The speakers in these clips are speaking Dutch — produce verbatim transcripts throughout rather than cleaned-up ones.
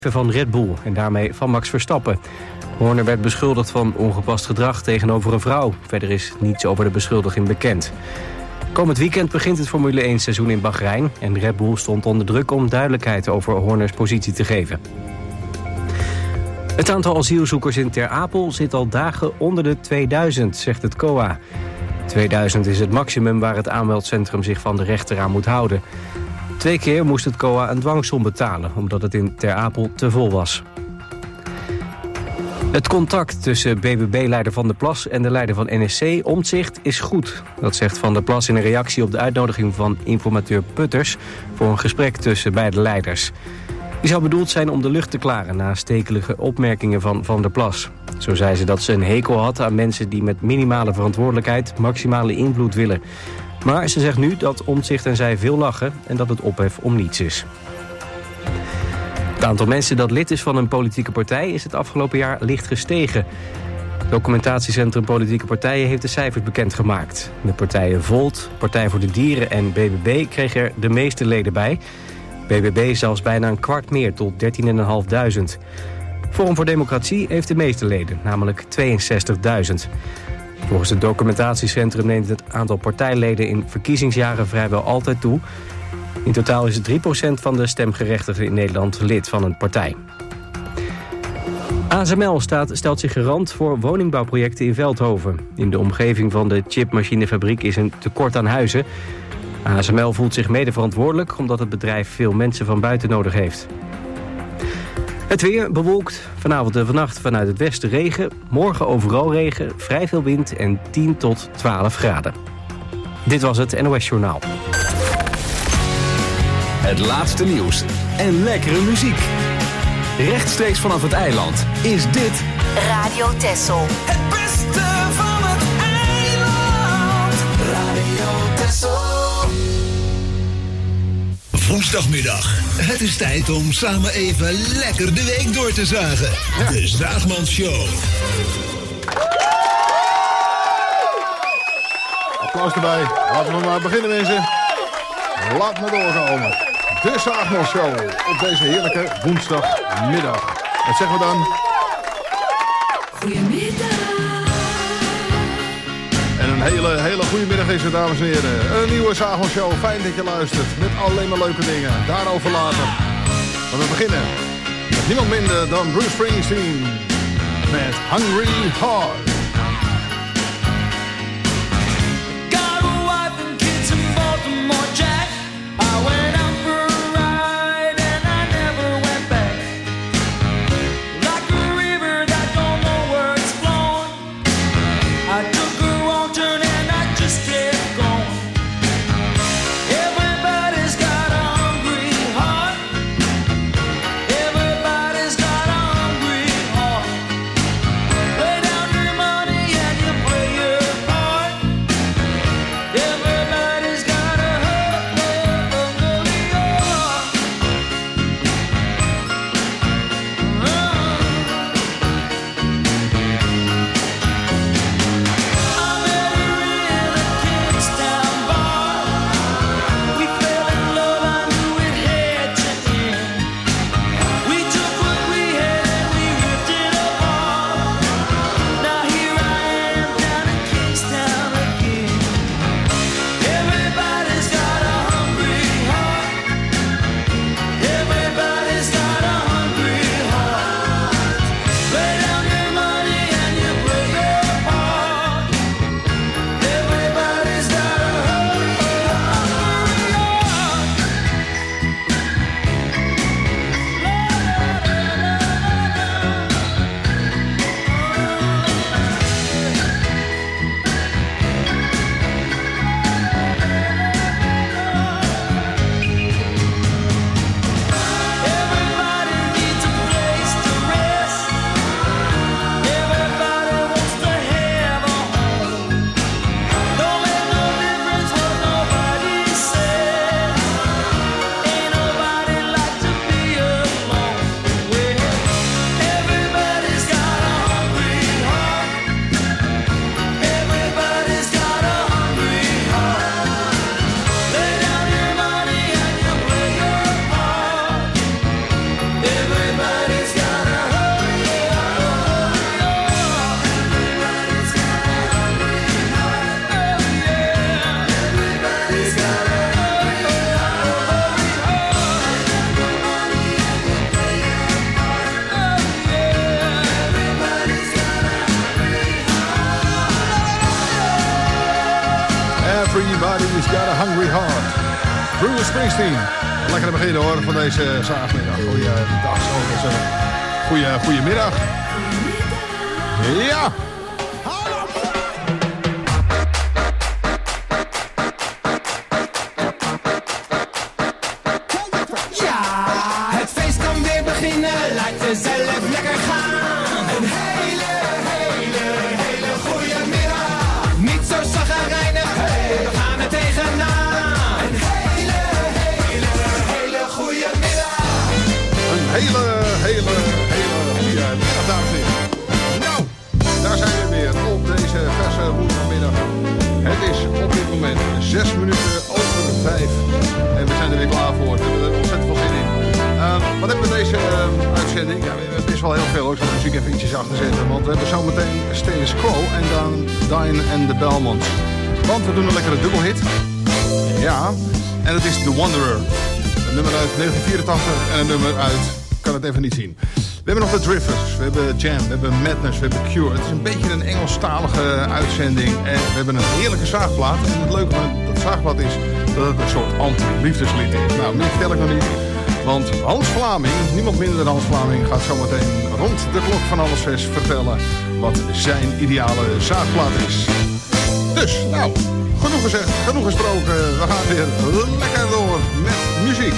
van Red Bull en daarmee van Max Verstappen. Horner werd beschuldigd van ongepast gedrag tegenover een vrouw. Verder is niets over de beschuldiging bekend. Komend weekend begint het Formule één seizoen in Bahrein en Red Bull stond onder druk om duidelijkheid over Horners positie te geven. Het aantal asielzoekers in Ter Apel zit al dagen onder de tweeduizend, zegt het C O A. tweeduizend is het maximum waar het aanmeldcentrum zich van de rechter aan moet houden. Twee keer moest het C O A een dwangsom betalen, omdat het in Ter Apel te vol was. Het contact tussen B B B-leider Van der Plas en de leider van N S C, Omtzigt, is goed. Dat zegt Van der Plas in een reactie op de uitnodiging van informateur Putters voor een gesprek tussen beide leiders. Die zou bedoeld zijn om de lucht te klaren na stekelige opmerkingen van Van der Plas. Zo zei ze dat ze een hekel had aan mensen die met minimale verantwoordelijkheid maximale invloed willen. Maar ze zegt nu dat Omtzigt en zij veel lachen en dat het ophef om niets is. Het aantal mensen dat lid is van een politieke partij is het afgelopen jaar licht gestegen. Documentatiecentrum Politieke Partijen heeft de cijfers bekendgemaakt. De partijen Volt, Partij voor de Dieren en B B B kregen er de meeste leden bij. B B B zelfs bijna een kwart meer, tot dertienduizend vijfhonderd. Forum voor Democratie heeft de meeste leden, namelijk tweeënzestigduizend. Volgens het documentatiecentrum neemt het aantal partijleden in verkiezingsjaren vrijwel altijd toe. In totaal is drie procent van de stemgerechtigden in Nederland lid van een partij. A S M L staat, stelt zich garant voor woningbouwprojecten in Veldhoven. In de omgeving van de chipmachinefabriek is een tekort aan huizen. A S M L voelt zich mede verantwoordelijk omdat het bedrijf veel mensen van buiten nodig heeft. Het weer bewolkt, vanavond en vannacht vanuit het westen regen. Morgen overal regen, vrij veel wind en tien tot twaalf graden. Dit was het N O S Journaal. Het laatste nieuws en lekkere muziek. Rechtstreeks vanaf het eiland is dit Radio Texel. Het beste van het eiland. Radio Texel. Woensdagmiddag. Het is tijd om samen even lekker de week door te zagen. Ja. De Zaagmans Show. Applaus erbij. Laten we maar beginnen, mensen. Laat me doorkomen. De Zaagmans Show op deze heerlijke woensdagmiddag. Wat zeggen we dan? Goedemiddag. En een hele, hele goede middag is het, dames en heren. Een nieuwe Zaagmans Show. Fijn dat je luistert. Met alleen maar leuke dingen. Daarover later. Maar we beginnen met niemand minder dan Bruce Springsteen. Met Hungry Heart. Got a wife and kids in Baltimore, Jack. I went out for a ride and I never went back. Like a river that don't know where it's flowing. I took a wrong turn and I just kept going. Everybody's got a hungry heart. Everybody's got a hungry heart. Way down in my Everybody's got a hungry heart. Bruce Springsteen. Lekker beginnen hoor van deze zaterdag. Goeiedag, zo. Goeie, goedemiddag. Ja. Zelf lekker gaan. Een hele, hele, hele goede middag. Niet zo zagrijnig, hey, we gaan er tegenaan. Een hele, hele, hele goede middag. Een hele, hele, hele goede middag, dames en heren. Nou, daar zijn we weer op deze verse woensdagmiddag. Het is op dit moment zes minuten over vijf. En we zijn er weer klaar voor. We hebben er ontzettend veel zin in. Uh, wat hebben we deze uh, uitzending? Ja, het is wel heel veel hoor. Ik zal de muziek even ietsjes achter zetten. Want we hebben zometeen Status Quo en dan Dine and the Belmonts. Want we doen een lekkere dubbelhit. Ja, en het is The Wanderer. Een nummer uit negentien vierentachtig en een nummer uit... Ik kan het even niet zien. We hebben nog de Drifters, we hebben Jam, we hebben Madness, we hebben Cure. Het is een beetje een Engelstalige uitzending. En we hebben een heerlijke zaagplaat. En het leuke van dat zaagplaat is dat het een soort anti-liefdeslied is. Nou, meer vertel ik nog niet. Want Hans Vlaming, niemand minder dan Hans Vlaming, gaat zometeen rond de klok van half zes vertellen wat zijn ideale zaagplaat is. Dus, nou, genoeg gezegd, genoeg gesproken. We gaan weer lekker door met muziek.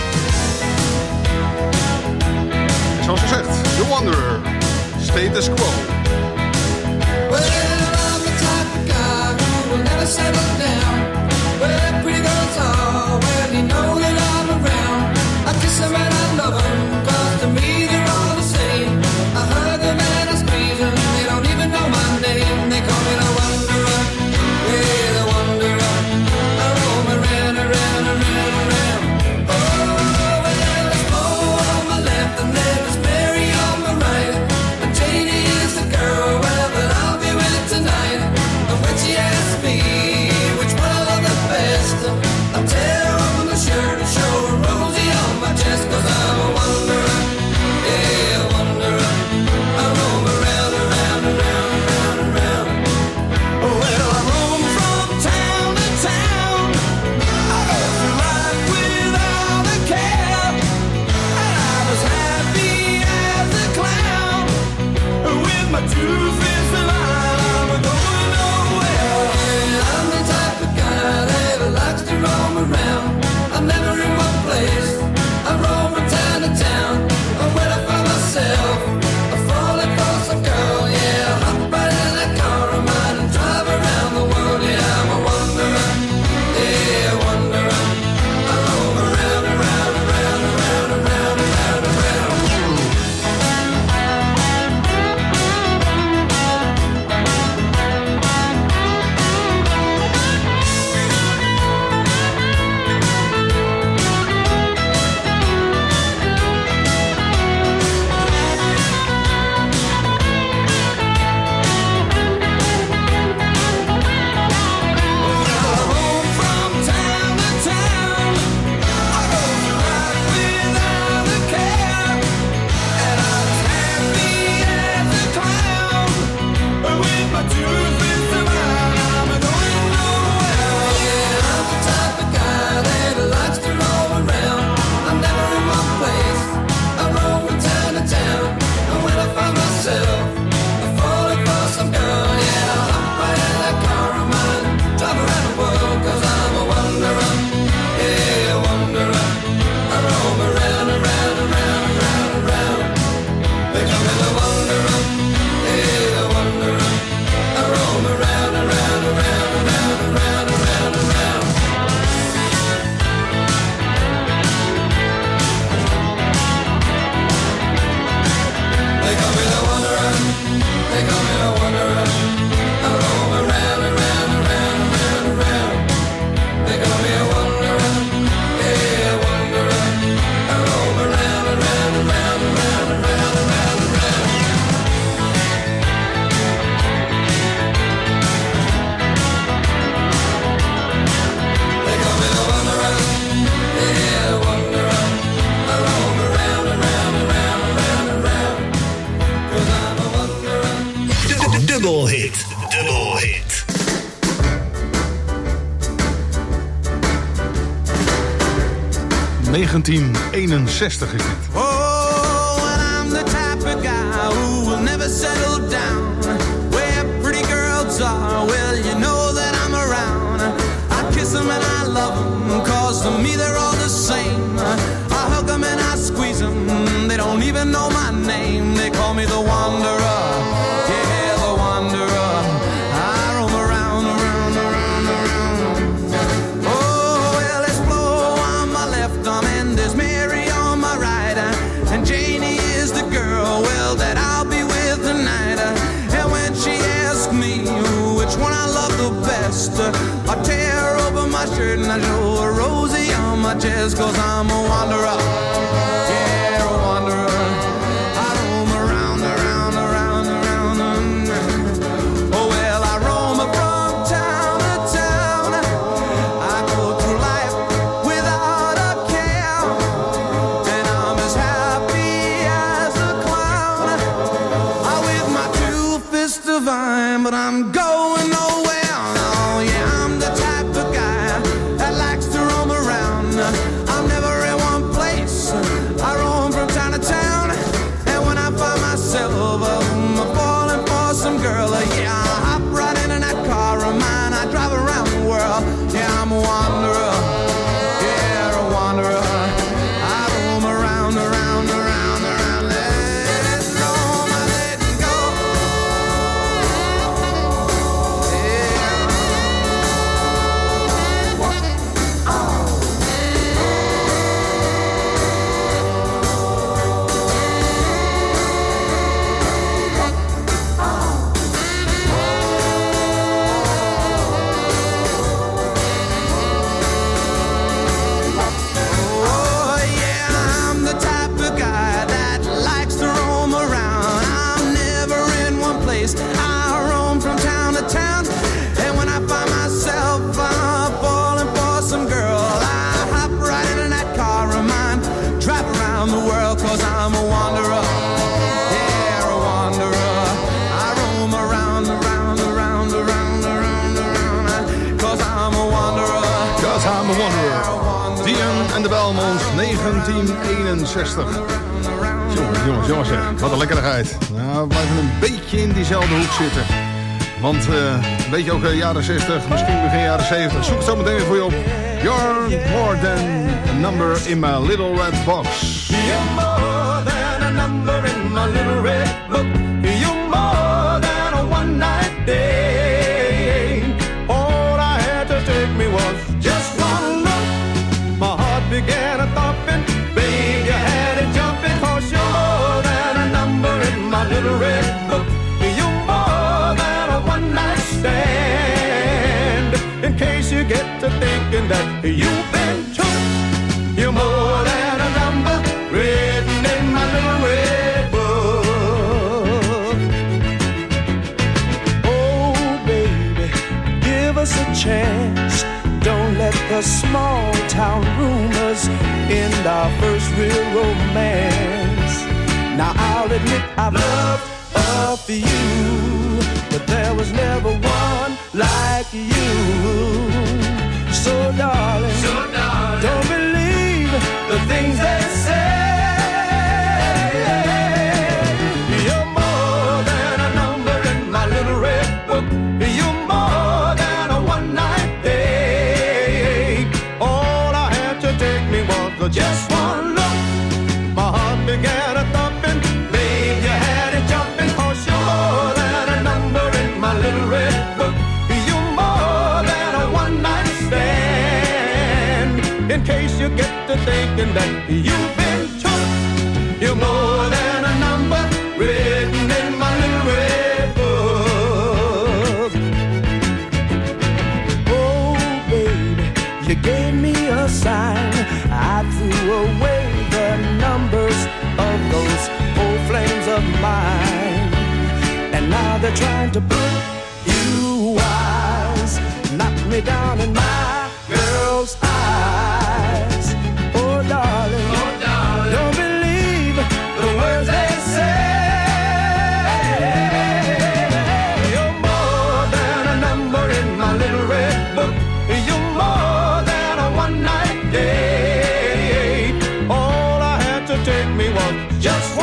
En zoals gezegd, The Wanderer, Status Quo. Well, I'm the type of guy who will never settle down. Where pretty girls are, well, you know that I'm around. I kiss them and I love them, cause to me they're all the same. I hug them and I squeeze them, they don't even know my name. They call me the Wanderer, yeah, the Wanderer. I roam around, around, around, around. Oh, well, there's Mo on my left and there's Mary on my right. And Janie is the girl, well, but I'll be with her tonight. And when she asks me which negentien eenenzestig is dit. Oh, and I'm the type of guy who will never settle down. Where pretty girls are, well, you know that I'm around. I kiss them and I love them, cause to me they're all the same. I hug them and I squeeze them, they don't even know my name. They call me the Wanderer, yeah, the Wanderer. I roam around, around, around, around. Oh, well, there's Flo on my left arm and there's Mary on my right. And Janie is the girl, well, that I'll be with tonight. And when she asks me which one I love the best, I tear open my shirt and I show her Rosie on my chest. Cause I'm a wanderer, yeah, a wanderer. I roam around, around, around, around. Oh, well, I roam from town to town. I go through life without a care, and I'm as happy as a clown. I with my two fists divine, but I'm going nowhere. Oh, yeah, I'm the type of guy that likes to roam around. I'm never in one place. I roam from town to town, and when I find myself um, falling for some girl, uh, yeah, I hop right in that car of mine. I drive around the world. Yeah, I'm a wanderer. Yeah, a wanderer. I roam around, around, around, around. Let it go, I let it go. Oh, yeah, I'm the type of guy that likes to roam around. I'm never in one place. I roam from town to town, and when I find myself uh, falling for some girl, I hop right in that car of mine, drive around the world, cause I'm a wanderer. Yeah, a wanderer. I roam around, around, around, around, around, around, cause I'm a wanderer. Cause I'm a Wanderer. Dion en de Belmonts, negentien eenenzestig. Zo, jongens, jongens, zeg. Wat een lekkerigheid. Nou, we blijven een beetje in diezelfde hoek zitten. Want, uh, een beetje ook uh, jaren zestig, misschien begin jaren zeventig. Zoek het zo meteen weer voor je op. You're more than a number in my little red box. You're more than a number in my little red book. You're more than a one-night day. All I had to take me was just one look. My heart began a thumping. Babe, you had it jumping. Cause you're more than a number in my little red book. You're more than a one-night stand. In case you get to thinking that you've been took, you're more than a number written in my little red book. Oh, baby, give us a chance. Don't let the small town rumors end our first real romance. Now I'll admit I've loved a few, but there was never one like you. So darling, so darling, don't believe the things they say. You're more than a number in my little red book. You're more than a one-night day. All I had to take me was just one look. My heart began a thumping. Babe, you had it jumping. Cause you're more than a number in my little red book. You're more than a one-night stand. In case you get to thinking that you've been took, you're more than a number written in my little red book. Oh, baby, you gave me a sign. I threw away the numbers of those old flames of mine, and now they're trying to put you wise, knock me down in my girl's eyes. Oh, darling, oh, darling, don't believe the words they say. You're more than a number in my little red book. You're more than a one-night day.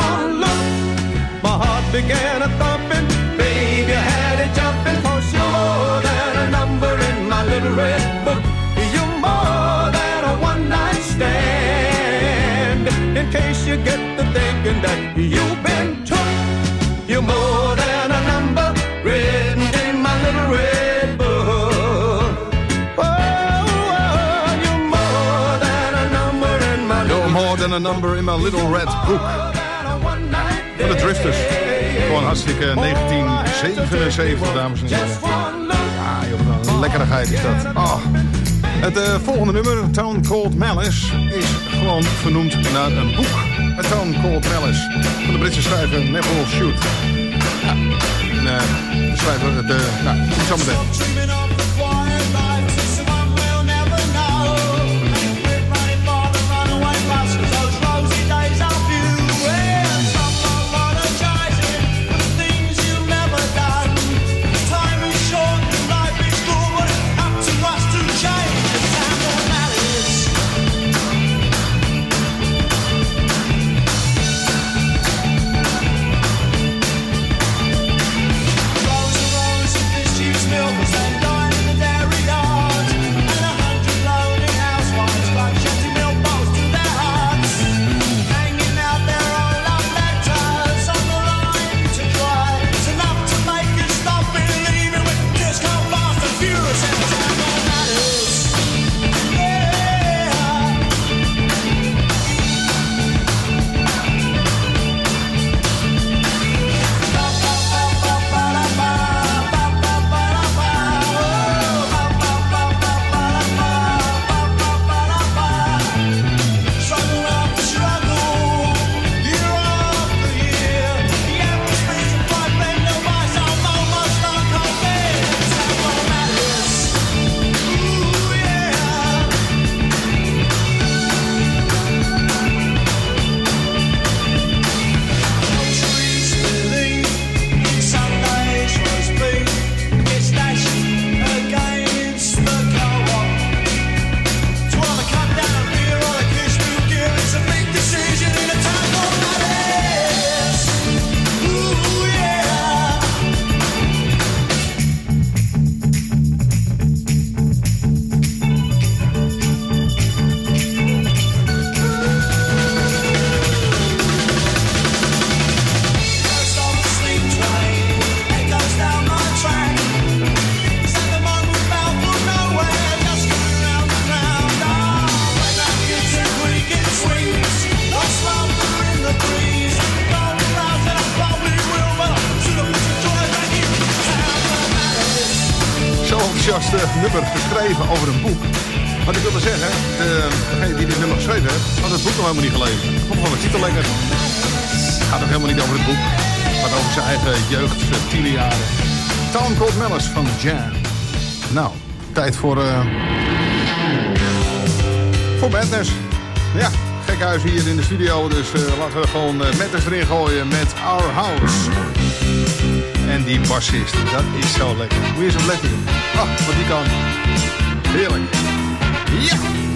one look, my heart began a thumping. Baby, I had it jumping, 'cause you're more than a number in my little red book. You're more than a one-night stand. In case you get to thinking that you've been took, you're more than a number written in my little red book. Oh, oh, you're more than a number in my little You're more than a number in my little red book. Van de Drifters. Gewoon hartstikke negentien zevenenzeventig, dames en heren. Ja, joh, een lekkerigheid is dat. Oh. Het uh, volgende nummer, Town Called Malice, is gewoon vernoemd naar een boek. A Town Called Malice, van de Britse schrijver Neville Shute. Ja, en, uh, de schrijver, de, nou, zo meteen. Nummer geschreven over een boek. Wat ik wilde zeggen, de, degene die dit nummer geschreven heeft, had het boek nog helemaal niet gelezen. Kom van, het ziet er lekker. Het gaat ook helemaal niet over het boek. Het gaat over zijn eigen jeugd, zijn tienerjaren. Town Called Malice van Jam. Nou, tijd voor... Uh, voor Madness. Ja, gek huis hier in de studio. Dus uh, laten we gewoon uh, Madness erin gooien met Our House. En die bassist, dat is zo lekker. Hoe is hem lekker? Ah, wat die kan. Heerlijk. Ja!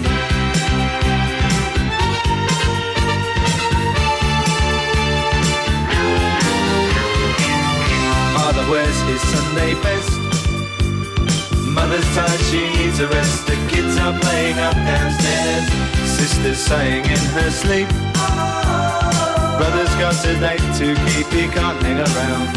Father wears his Sunday best. Mother's tired, she needs a rest. The kids are playing up downstairs. Sister's sighing in her sleep. Brother's got a date to keep, he can't hang around.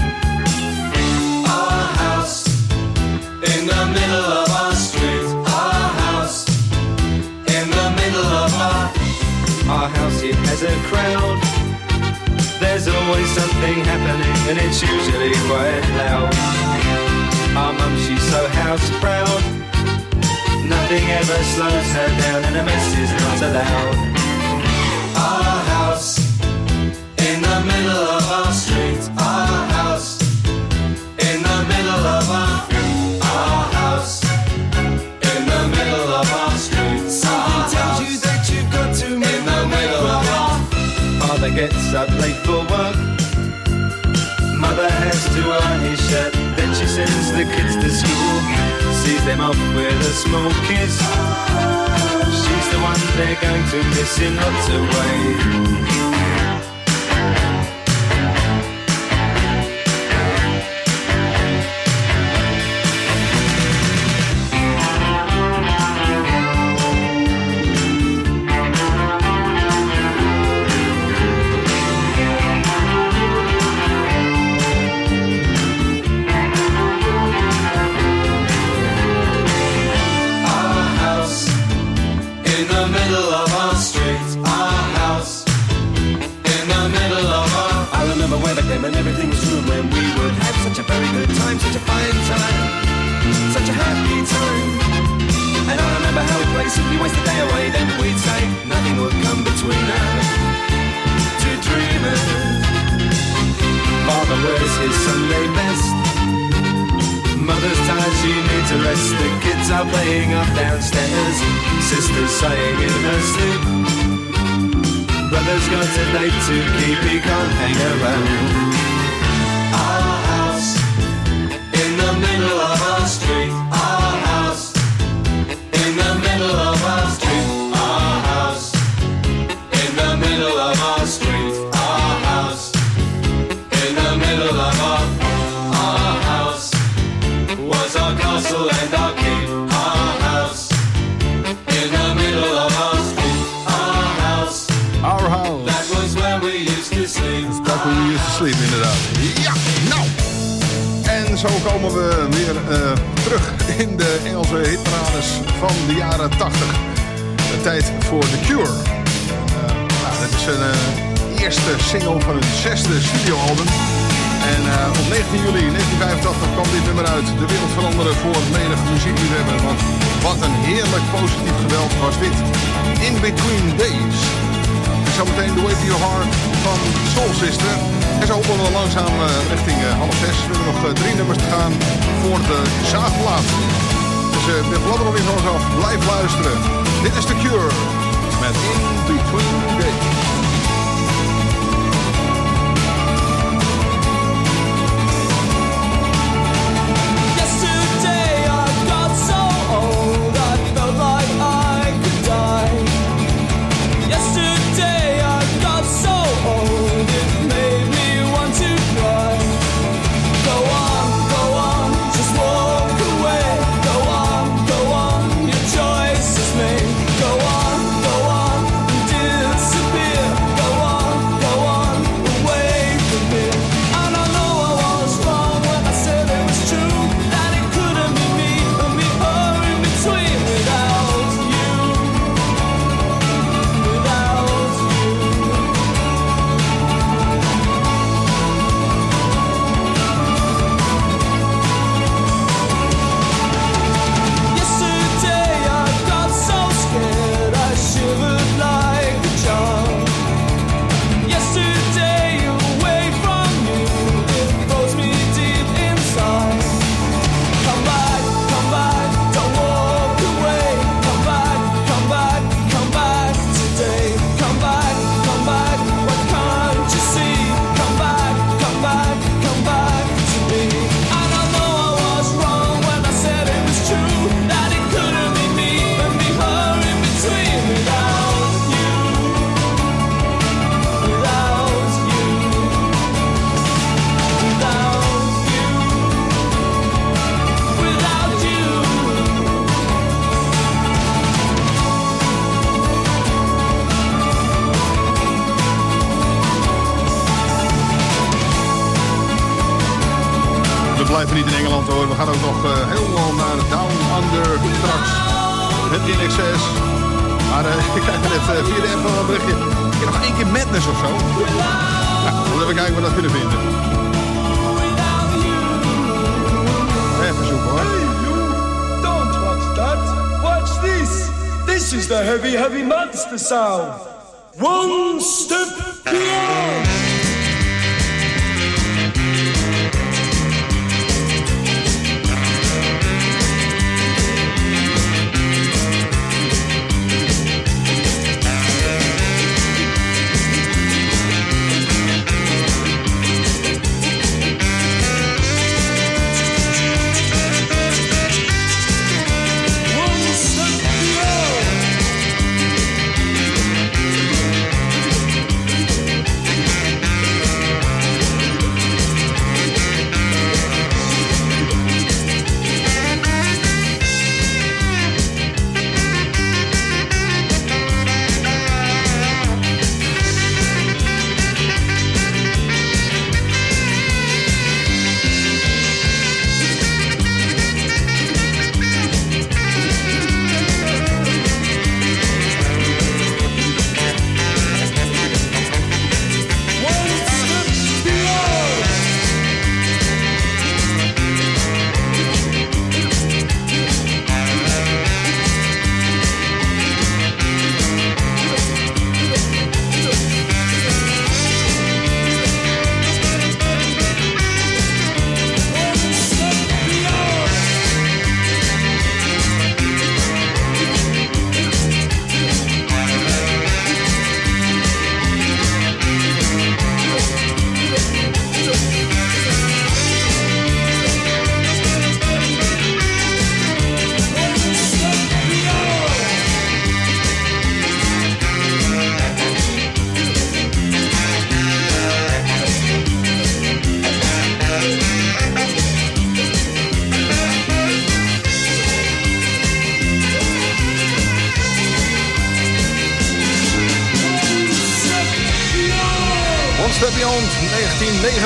In the middle of our street, our house. In the middle of our Our house, it has a crowd. There's always something happening and it's usually quite loud. Our mum, she's so house proud. Nothing ever slows her down and a mess is not allowed. Our house, in the middle of our street. Our house, in the middle of our Our house, in the middle of our street. Something tells you that you've got to move in the middle of our Father gets up late for work. Mother has to iron his shirt. Then she sends the kids to school. Sees them off with a small kiss. She's the one they're going to miss in lots of ways. them and everything was room when we would have such a very good time, such a fine time, such a happy time. And I remember how we'd play, simply waste the day away, then we'd say nothing would come between us, two dreamers. Father wears his Sunday best, mother's tired, she needs a rest. The kids are playing up downstairs, sister's sighing in her sleep. Brother's got a date to keep, he can't hang around. Our house in the middle of our street. Our house in the middle of our street. Our house in the middle of our street. Our house in the middle of our our house was our castle and our keep. Our house in the middle of our street. Our house. Our house. That was where we used to sleep. Dat we used to sleep, inderdaad. Ja, nou. En zo komen we weer uh, terug in de Engelse hitparades van de jaren tachtig. De tijd voor The Cure. Uh, nou, dat is een uh, eerste single van hun zesde studioalbum. En uh, op negentien juli negentien vijfentachtig kwam dit nummer uit. De wereld veranderen voor menige muziekliefhebber. Want wat een heerlijk positief geweld was dit. In Between Days. Zometeen The Way to Your Heart van Soul Sister. En zo hoppen we langzaam uh, richting uh, half zes. We hebben nog uh, drie nummers te gaan voor de zaagplaat. Dus uh, we bladderen nog niet van ons af. Blijf luisteren. Dit is The Cure met In Between Days. We blijven niet in Engeland hoor. We gaan ook nog uh, helemaal naar Down Under straks. Met In Excess. Maar uh, ik krijg net uh, via de app van een berichtje. Ik heb nog één keer Madness of zo. Nou, dan even kijken of we dat kunnen vinden. Even zoeken hoor. Hey you, don't watch that. Watch this. This is the heavy, heavy monster sound. One step beyond.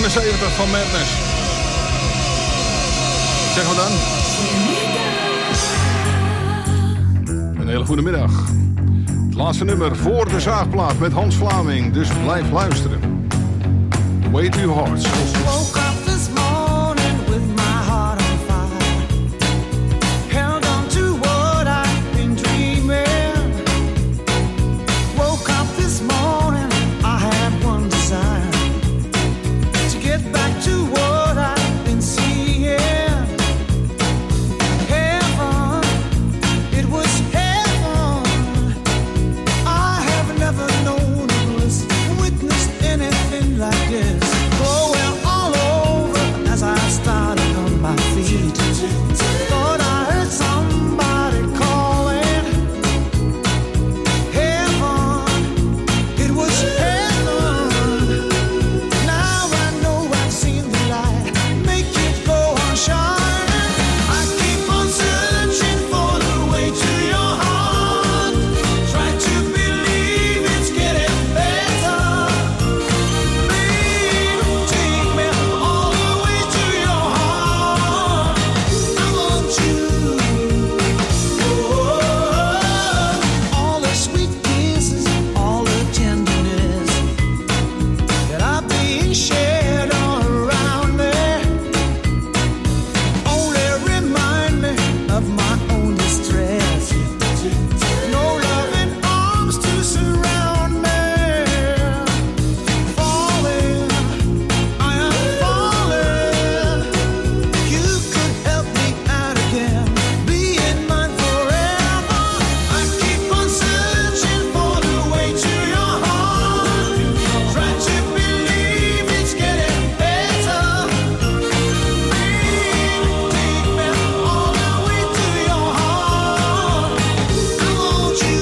eenenzeventig van Madness. Zeggen we dan? Een hele goede middag. Het laatste nummer voor de zaagplaat met Hans Vlaming. Dus blijf luisteren. Way to your hearts. Woke up this morning with my heart on fire. Held on to what I've been dreaming. Woke up this morning, I had one desire. To get back to what I've been seeing. Heaven, it was heaven. I have never known a bliss, witnessed anything like this. Going all over as I started on my feet. Thought I heard somebody calling. Heaven, it was heaven. Now I know I've seen the light. Make it go on shining. I keep on searching for the way to your heart. Try to believe it's getting better. Babe, take me all the way to your heart. I want you. Oh, all the sweet kisses, all the tenderness that I've been shared all around me. Only remind me of my own distress. No loving arms to surround me. Falling, I am falling. You could help me out again, being mine forever. I keep on searching for the way to your heart. Try to believe it's getting better. Babe, take me all the way to your heart. I want you.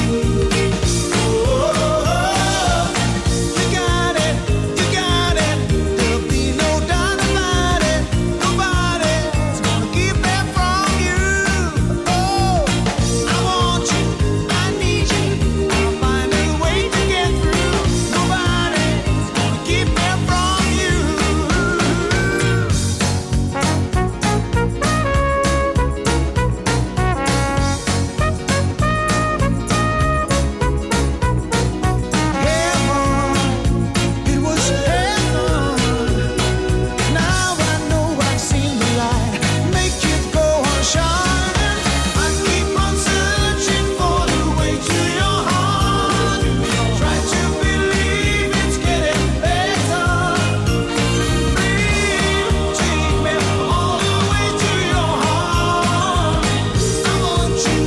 Oh, you got it, you got it. There'll be no doubt about it. Nobody's gonna keep that from you. Oh, I want you, I need you. I'll find a way to get through. Nobody's gonna keep that from you. Heaven, it was heaven. Now I know I've seen the light. Make it go on shining. I keep on searching for the way to your heart. Try to believe it's getting better. Babe, take me all the way to your heart. I want you.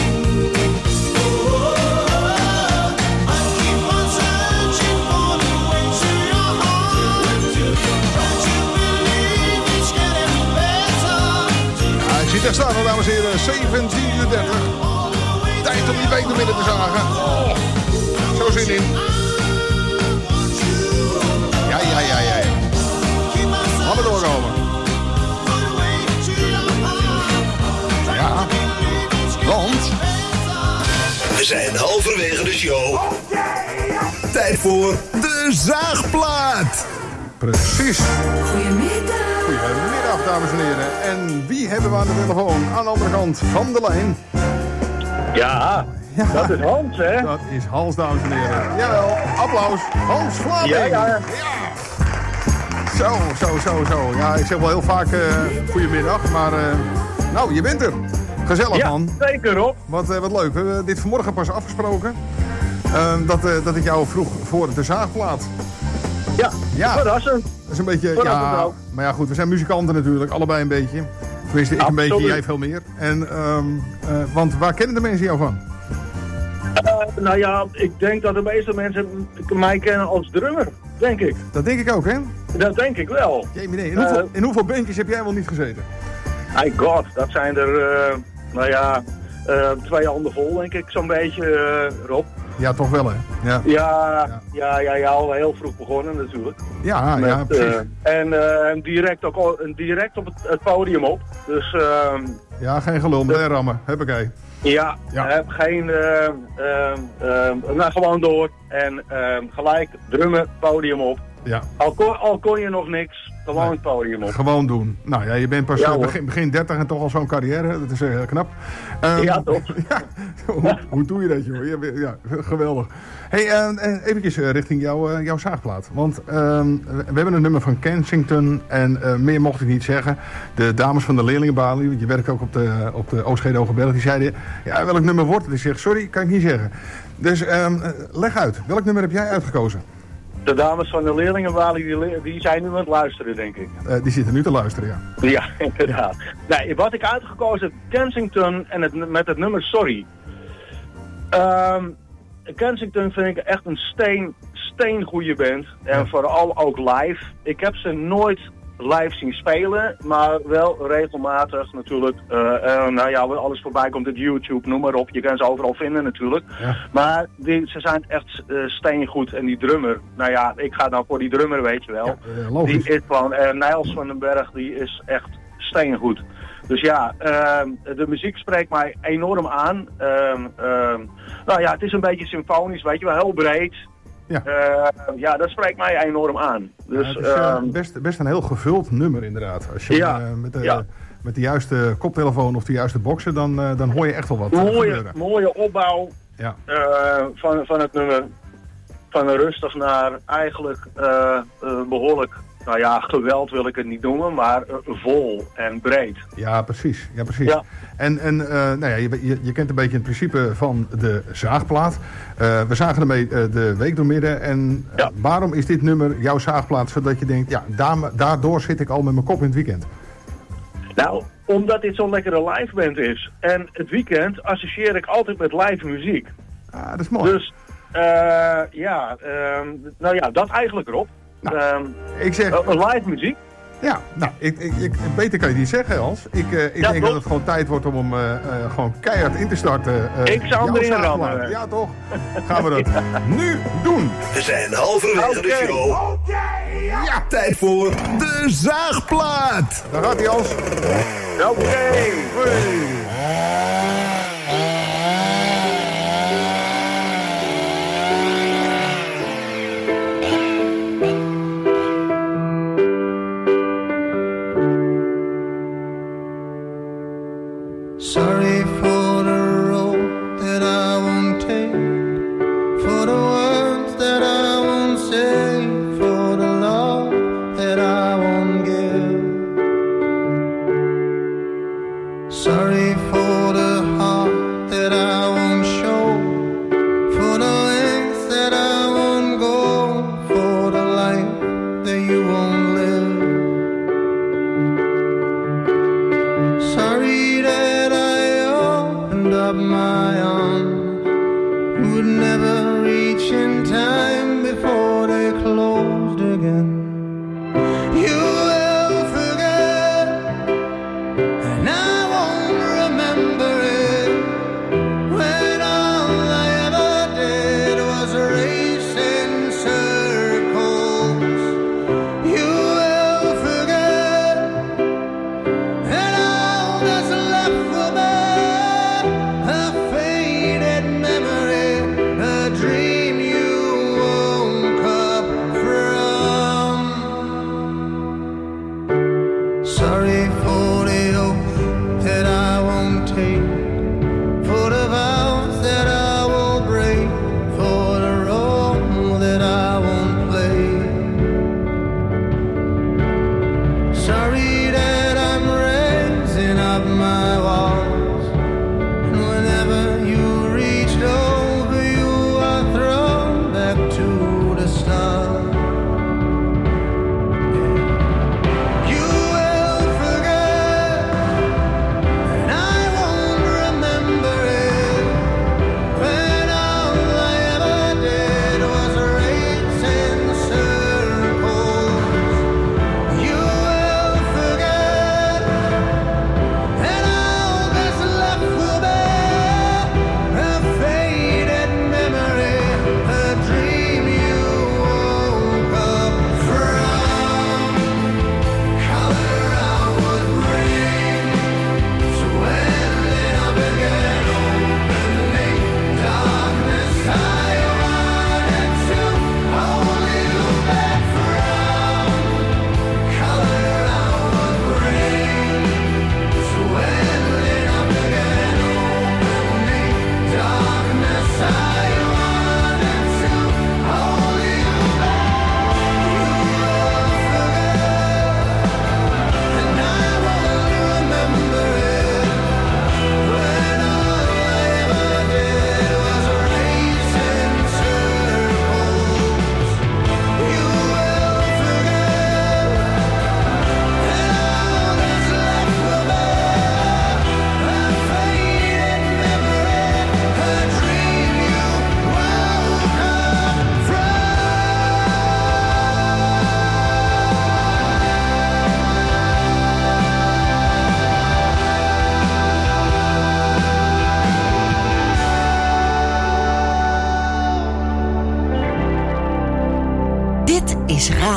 Oh, I keep on searching for the way to your heart. Try to believe it's getting better. Ja, ik zie daar staan, dames en heren. zeventien uur dertig. Tijd om die week midden te zagen. Oh, zo zin in. Ja, ja, ja, ja. ja. Laten we doorkomen. Ja, want... We zijn halverwege de show. Tijd voor de zaagplaat. Precies. Goedemiddag. Goedemiddag, dames en heren. En wie hebben we aan de telefoon? Aan de andere kant van de lijn. Ja, Ja. dat is Hans, hè? Dat is Hans, dames en heren. Jawel, applaus. Hans Vlaming. Ja, ja. Ja. Zo, zo, zo, zo. Ja, ik zeg wel heel vaak uh, goedemiddag, maar uh, nou, je bent er. Gezellig, Ja, man. zeker op. Wat, uh, wat leuk. We hebben dit vanmorgen pas afgesproken. Uh, dat, uh, dat ik jou vroeg voor de zaagplaat. Ja, Ja. verrassend. Dat is een beetje, Verrassend ja, ook. maar ja goed, we zijn muzikanten natuurlijk, allebei een beetje. Tenminste, ik een Absoluut. beetje, jij veel meer. En, um, uh, want waar kennen de mensen jou van? Uh, nou ja, ik denk dat de meeste mensen mij kennen als drummer, denk ik. Dat denk ik ook, hè? Dat denk ik wel. Jee, meneer, in, hoeveel, Uh, in hoeveel bandjes heb jij wel niet gezeten? My god, dat zijn er, uh, nou ja, uh, twee handen vol, denk ik, zo'n beetje, uh, Rob. Ja, toch wel, hè? Ja, Ja, ja, ja, ja, al heel vroeg begonnen natuurlijk. ja, Met, ja precies. uh, en uh, direct, ook al, direct op het, het podium op. Dus uh, Ja, geen gelul, meteen rammen. Huppakee. ja, Ja. heb geen, uh, uh, uh, nou gewoon door. En uh, gelijk drummen, podium op. Ja. Al kon, al kon je nog niks, gewoon Nee. het podium op. Gewoon doen. Nou ja, je bent pas Ja, eh, hoor. begin, begin dertig en toch al zo'n carrière. Dat is uh, knap. Um, Ja, toch? ja, hoe, hoe doe je dat, joh? Ja, ja, geweldig. Hey, uh, even uh, richting jou, uh, jouw zaagplaat. Want uh, we hebben een nummer van Kensington en uh, meer mocht ik niet zeggen. De dames van de leerlingenbalie, want je werkt ook op de, op de Oostschede Hogeberg, die zeiden, ja, welk nummer wordt het? Ik zeg, sorry, kan ik niet zeggen. Dus um, leg uit, welk nummer heb jij uitgekozen? De dames van de leerlingenbalie, die, le- die zijn nu aan het luisteren, denk ik. Uh, die zitten nu te luisteren, ja. Ja, inderdaad. Nee, wat ik uitgekozen heb, Kensington en het, met het nummer Sorry. Um, Kensington vind ik echt een steen, steengoede band. En Ja. vooral ook live. Ik heb ze nooit live zien spelen, maar wel regelmatig natuurlijk. Uh, uh, nou ja, wat alles voorbij komt op YouTube, noem maar op. Je kan ze overal vinden natuurlijk. Ja. Maar die, ze zijn echt uh, steengoed. En die drummer, nou ja, ik ga nou voor die drummer, weet je wel. Ja, uh, logisch. Die is gewoon, uh, Nijls van den Berg, die is echt steengoed. Dus ja, uh, de muziek spreekt mij enorm aan. Uh, uh, nou ja, het is een beetje symfonisch, weet je wel, heel breed. Ja. Uh, ja, dat spreekt mij enorm aan. Dus, ja, het is uh, uh, best, best een heel gevuld nummer inderdaad. Als je Ja, uh, met, de, ja. met de juiste koptelefoon of de juiste boxen, dan, uh, dan hoor je echt wel wat uh, mooie, gebeuren. mooie opbouw Ja. uh, van, van het nummer. Van een rustig naar eigenlijk uh, uh, behoorlijk, nou ja, geweld wil ik het niet noemen, maar uh, vol en breed. Ja, precies. Ja, precies. Ja. En, en uh, nou ja, je, je, je kent een beetje het principe van de zaagplaat. Uh, we zagen ermee uh, de week doormidden. En uh, Ja. waarom is dit nummer jouw zaagplaat? Zodat je denkt, ja, daar, daardoor zit ik al met mijn kop in het weekend. Nou, omdat dit zo'n lekkere live band is. En het weekend associeer ik altijd met live muziek. Ah, dat is mooi. Dus, uh, ja, um, nou ja, dat eigenlijk erop. Nou, Um, ik zeg, uh, live muziek. ja, nou, ik, ik, ik, beter kan je niet zeggen, Hans. Ik, uh, ik Ja, denk toch? dat het gewoon tijd wordt om hem uh, uh, gewoon keihard in te starten. Uh, Ik zou hem jouw erin zaagplaat. rammen. Ja, toch? Gaan we dat nu doen. We zijn halverwege de Oké. show. Ja, tijd voor de zaagplaat. Daar gaat hij, Hans. Oké. Hey. Sorry for the road that I won't take, for the words that I won't say, for the love that I won't give. Sorry for the heart that I won't show, for the lengths that I won't go, for the life that you won't live. Sorry that I opened up my arms, would never reach in time before they closed again. You will forget, and I won't remember it, when all I ever did was race in circles. You will forget, and all that's left for me, a faded memory, a dream you woke up from. Sorry for the oath that I won't take, for the vows that I will break, for the role that I won't play. Sorry that I'm raising up my walls, and whenever you reached over, you are thrown back to the start. You will forget.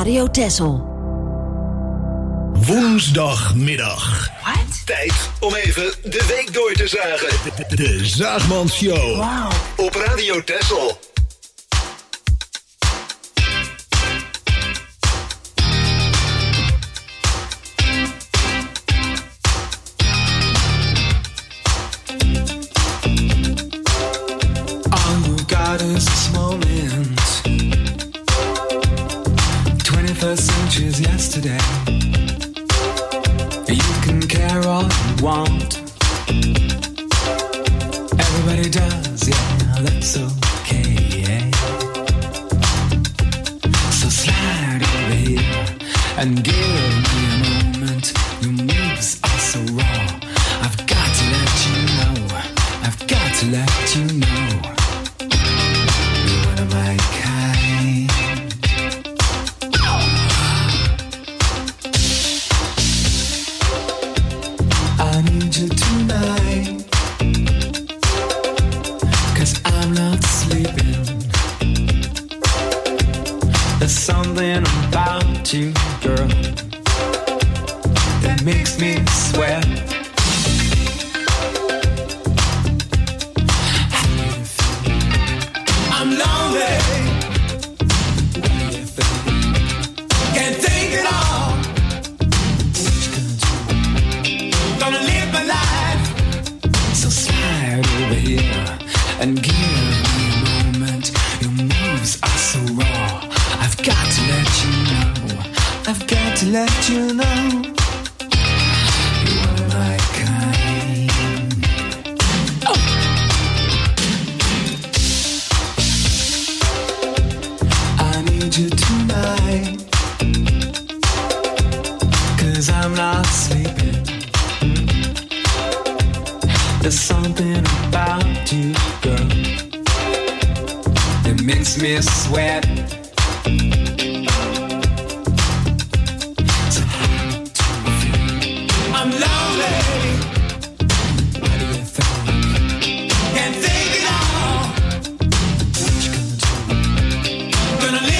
Radio Texel. Woensdagmiddag. What? Tijd om even de week door te zagen. De, de Zaagman Show. Wow. Op Radio Texel. Is this moment twenty-first century's yesterday. You can care all you want. Everybody does, yeah, that's okay. So slide over here and give me a moment. Your moves are so raw. I've got to let you know. I've got to let you know. My kind. I need you tonight, 'cause I'm not sleeping. There's something about you, girl, that makes me sweat. I'm lonely. What do you think? Can't think at all. What you gonna do? Gonna live my life. So slide over here and give me a moment. Your moves are so raw. I've got to let you know. I've got to let you know. You are my kind. You tonight, 'cause I'm not sleeping. There's something about you, girl, that makes me sweat. So how do you feel? I'm lonely. What do you think? Can't think it all. What you gonna do? Gonna live.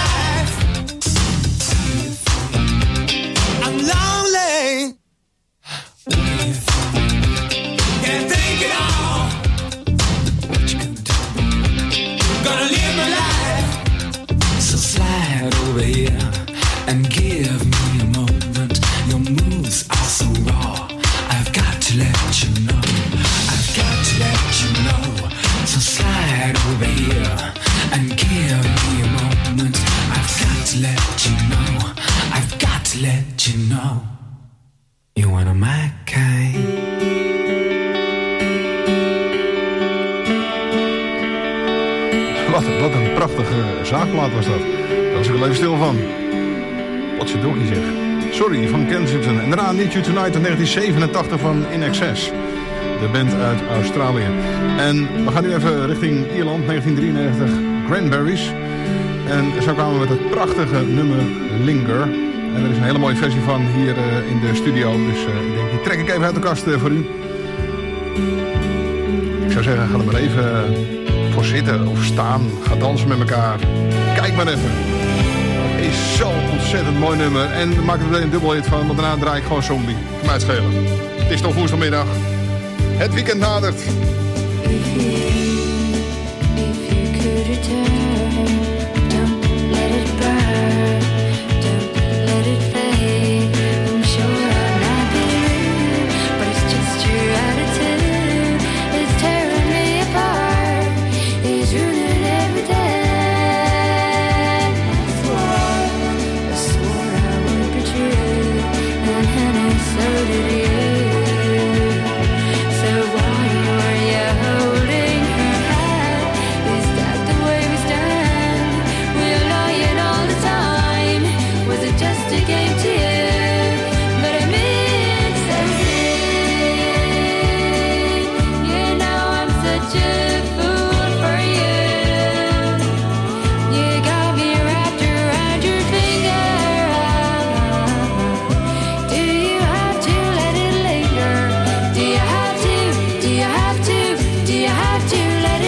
Lonely. What do you think? Can't think it all. What you gonna do? Gonna live my life. So slide over here and give me a moment. Your moves are so raw. I've got to let you know. I've got to let you know. So slide over here and give me a moment. I've got to let you know. I've got to let you know. You one of my kind. Wat, wat een prachtige zaagplaat was dat. Daar was ik wel even stil van. Wat ze dokkie zeg. Sorry, van Kensington. En daarna Need You Tonight in negentien zevenentachtig van In Excess. De band uit Australië. En we gaan nu even richting Ierland, negentien drieënnegentig. Cranberries. En zo kwamen we met het prachtige nummer Linger. En er is een hele mooie versie van hier uh, in de studio. Dus uh, ik denk, die trek ik even uit de kast uh, voor u. Ik zou zeggen, ga er maar even uh, voor zitten of staan. Ga dansen met elkaar. Kijk maar even. Het is zo'n ontzettend mooi nummer. En maak er meteen een dubbelhit van, want daarna draai ik gewoon Zombie. Kan mij het schelen. Het is toch woensdagmiddag. Het weekend nadert.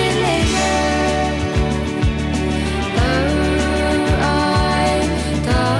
Oh, I thought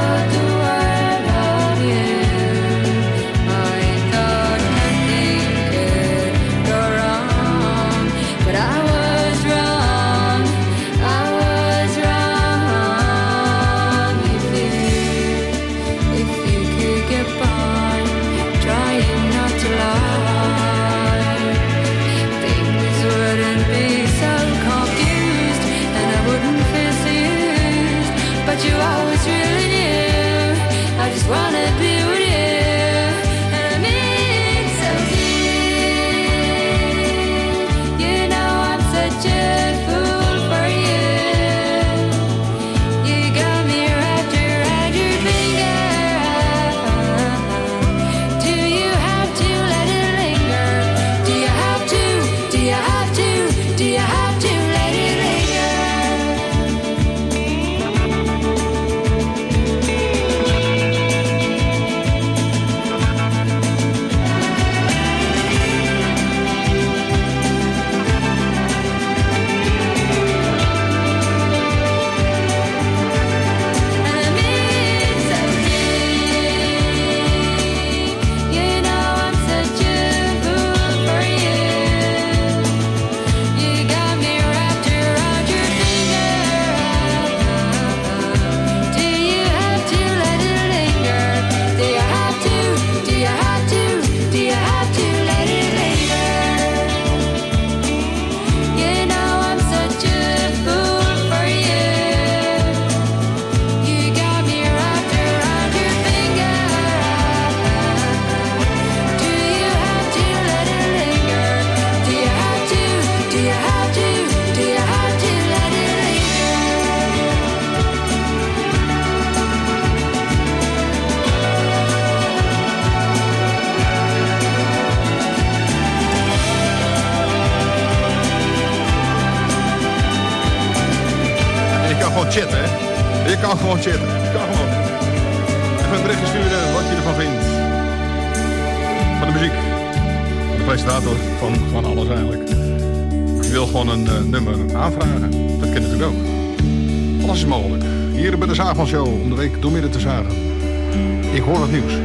chatten, hè. Je kan gewoon chatten. Je kan gewoon. Even een berichtje sturen wat je ervan vindt. Van de muziek. De presentator van, van alles eigenlijk. Je wil gewoon een uh, nummer aanvragen. Dat kan natuurlijk ook. Alles is mogelijk. Hier bij de Zaagman Show om de week doormidden te zagen. Ik hoor het nieuws.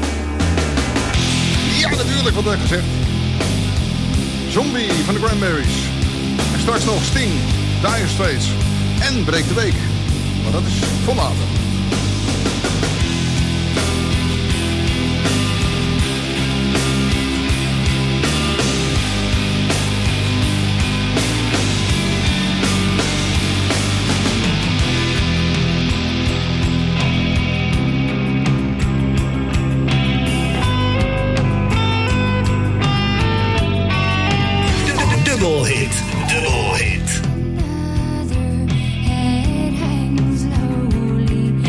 Ja, natuurlijk, wat heb ik gezegd. Zombie van de Cranberries. En straks nog Sting, Dire Straits en Breek de Week. Maar dat is voor later. Double hit, double hit. Another head hangs slowly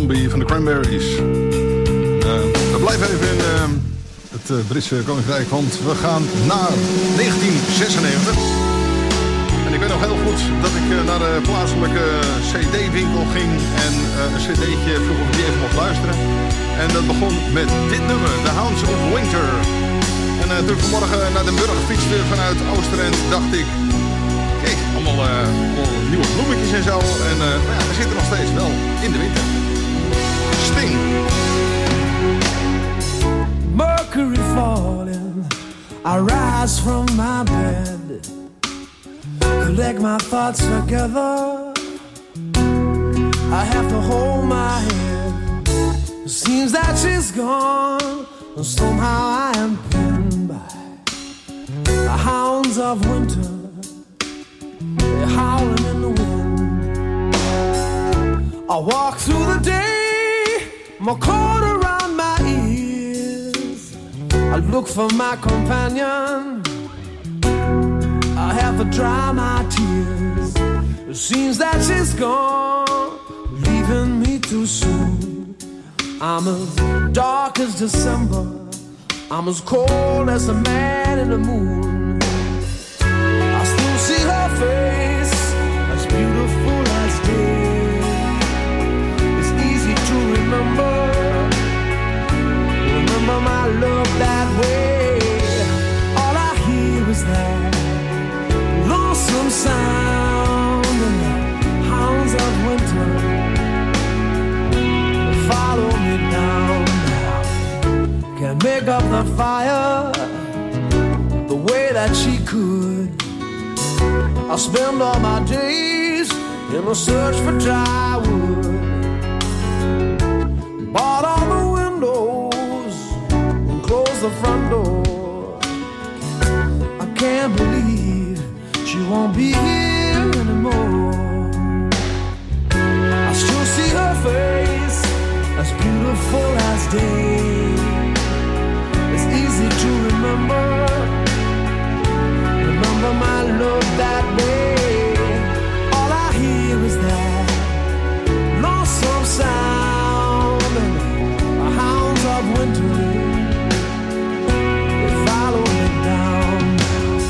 Zombie van de Cranberries. Uh, we blijven even in uh, het uh, Britse Koninkrijk, want we gaan naar negentien zesennegentig. En ik weet nog heel goed dat ik uh, naar de plaatselijke C D-winkel ging en uh, een cd'tje vroeg of ik die even mocht luisteren. En dat begon met dit nummer, The Hounds of Winter. En uh, toen ik vanmorgen naar Den Burg fietste vanuit Oosterend, dacht ik... Kijk, allemaal, uh, allemaal nieuwe bloemetjes en zo. En uh, nou ja, we zitten nog steeds wel in de winter. Sting. Mercury falling, I rise from my bed, collect my thoughts together. I have to hold my head. It seems that she's gone, and somehow I am pinned by the hounds of winter. They're howling in the wind. I walk through the day, my coat around my ears. I look for my companion, I have to dry my tears. It seems that she's gone, leaving me too soon. I'm as dark as December, I'm as cold as the man in the moon. I still see her face, as beautiful as day. It's easy to remember, remember my love that way. All I hear is that lonesome sound and the hounds of winter follow me down now. Can't make up the fire the way that she could. I spend all my days in the search for dry wood. Bought all the windows and closed the front door. I can't believe she won't be here anymore. I still see her face, as beautiful as day. It's easy to remember, remember my love that way. All I hear is that lonesome sound, the hounds of winter, they follow me down.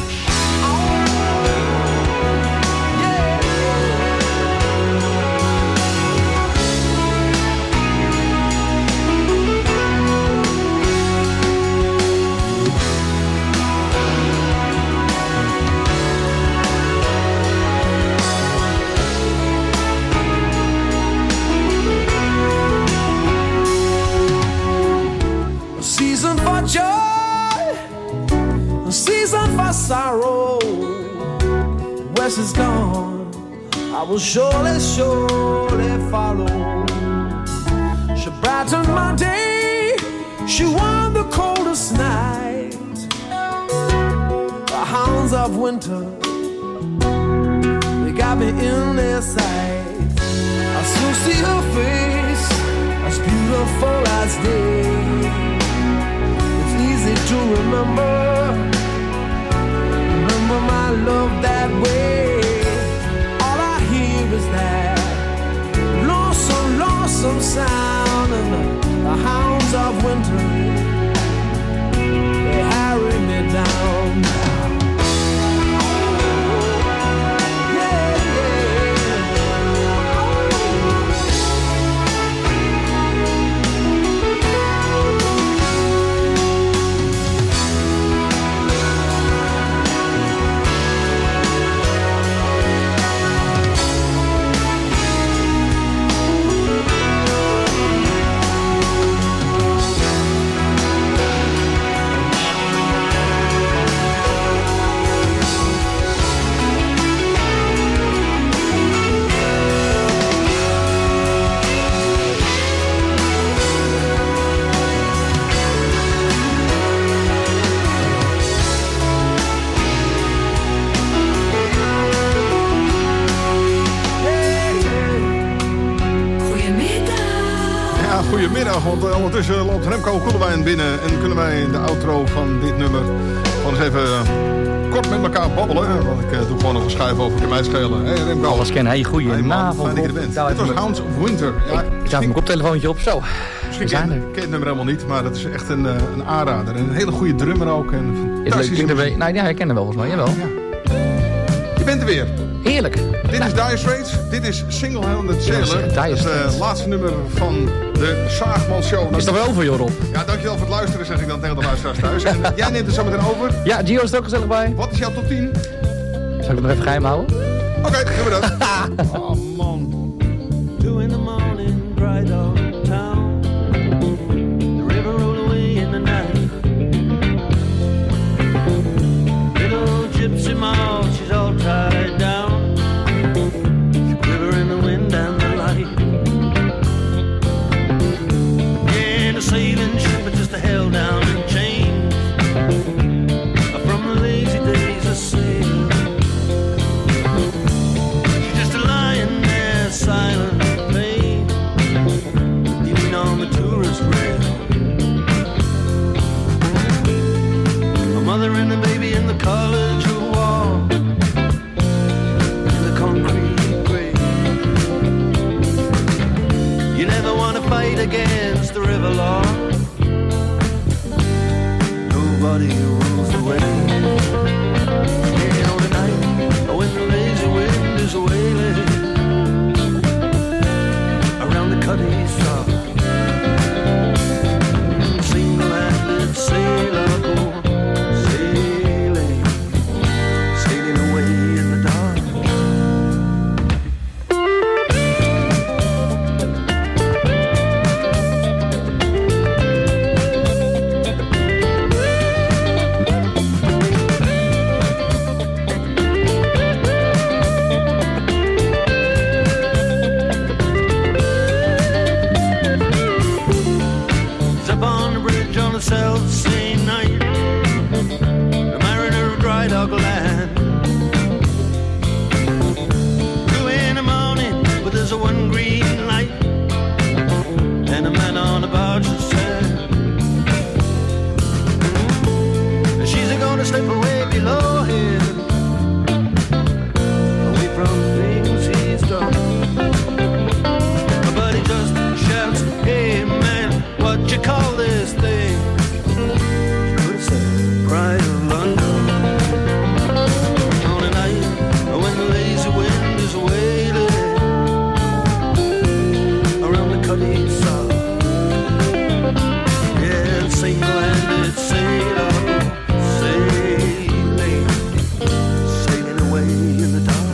Joy, a season for sorrow. West is gone, I will surely, surely follow. She brightened my day, she won the coldest night. The hounds of winter, they got me in their sight. I still see her face, as beautiful as day. Easy to remember, remember my love that way. All I hear is that lonesome, lonesome sound, and the, the hounds of winter, they harry me down now. Goedemiddag, want uh, ondertussen loopt Remco Koelewijn binnen en kunnen wij de outro van dit nummer gewoon eens even uh, kort met elkaar babbelen. Want ik uh, doe gewoon nog een schuif over, kan mij schelen. Hey Remco. Alles ken, hey, goedenavond. Hey, fijn dat je er bent. Nou, dit was Hounds of Winter. Ja, ik, Ik had mijn koptelefoontje op, zo. Misschien ken, ken je het nummer helemaal niet, maar dat is echt een, uh, een aanrader. En een hele goede drummer ook. En is leuk, klinkt er weer. Nou, ja, ik ken hem wel volgens mij, jawel. Ja. Je bent er weer. Heerlijk. Dit nou. is Dire Straits. Dit is Single Handed Sailor. Ja, dat is het laatste nummer van de Zaagman Show. Is dat wel over, joh, Rob? Ja, dankjewel voor het luisteren, zeg ik dan tegen de luisteraars thuis. En uh, jij neemt het zo meteen over. Ja, Gio is er ook gezellig bij. Wat is jouw top tien? Zal ik het nog even geheim houden? Oké, okay, doen we dat. Oh, man. Two in the morning, bright old town. The river rolled away in the night. Little gypsy mouse, she's all tied down. She quiver in the wind and the light. Yeah, the sailing ship is just a held down in chains. From the lazy days of sail. She's just a lying there, silent pain, leaning on the tourist rail. A mother and a baby in the college wall, in the concrete grave. You never want to fight against the river law. Nobody rules the way. Yeah, on the night when the lazy wind is wailing around the cutty saw, single-handed sailor go sailing, sailing away in the dark. Up on the bridge on the South Sea night, the mariner of Dry Dog Land. Two in the morning, but there's a one green light, and a man on the barge of sand. She's gonna slip away below him, away from things he's done. But he just shouts, hey man, what you call this thing? Could have said Pride of London. On a night when the lazy wind is wailing around the cutty saw. Yeah, single-handed sailor sailing, sailing away in the dark.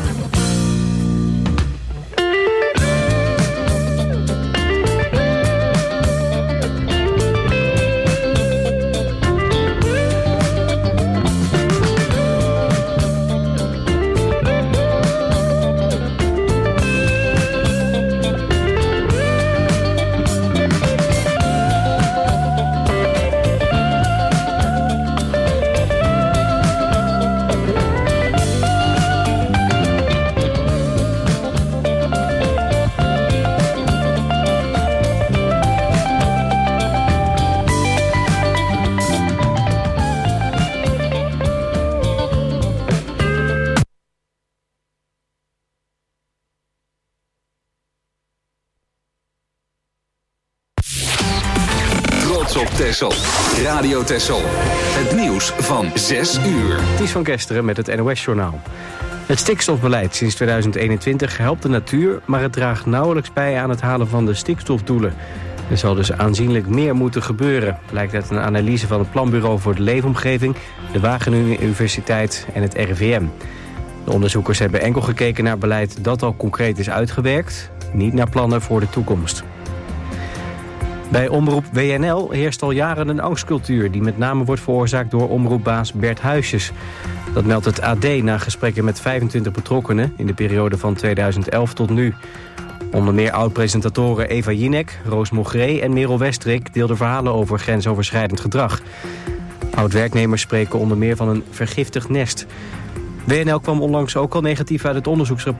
Trots op Texel. Radio Texel. Het nieuws van zes uur. Ties van Kesteren met het N O S-journaal. Het stikstofbeleid sinds tweeduizend eenentwintig helpt de natuur, maar het draagt nauwelijks bij aan het halen van de stikstofdoelen. Er zal dus aanzienlijk meer moeten gebeuren, blijkt uit een analyse van het Planbureau voor de Leefomgeving, de Wageningen Universiteit en het R I V M. De onderzoekers hebben enkel gekeken naar beleid dat al concreet is uitgewerkt, niet naar plannen voor de toekomst. Bij Omroep W N L heerst al jaren een angstcultuur die met name wordt veroorzaakt door omroepbaas Bert Huisjes. Dat meldt het A D na gesprekken met vijfentwintig betrokkenen in de periode van tweeduizend elf tot nu. Onder meer oud-presentatoren Eva Jinek, Roos Mogré en Merel Westrik deelden verhalen over grensoverschrijdend gedrag. Oud-werknemers spreken onder meer van een vergiftigd nest. W N L kwam onlangs ook al negatief uit het onderzoeksrapport